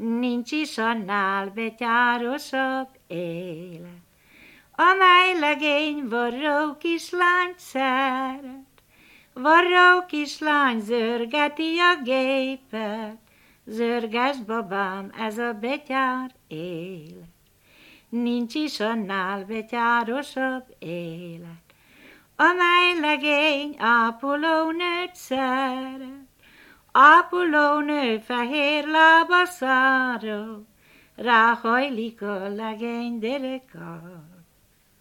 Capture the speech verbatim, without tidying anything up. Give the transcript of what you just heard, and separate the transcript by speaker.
Speaker 1: nincs is annál betyárosabb élet. Amely legény varró kislányt szeret, varró kislány zörgeti a gépet, zörges babám, ez a betyár élet. Nincs is annál betyárosabb élet. Amely legény ápolónőt szeret, ápolónő fehér lába száró, ráhajlik a legény derekára.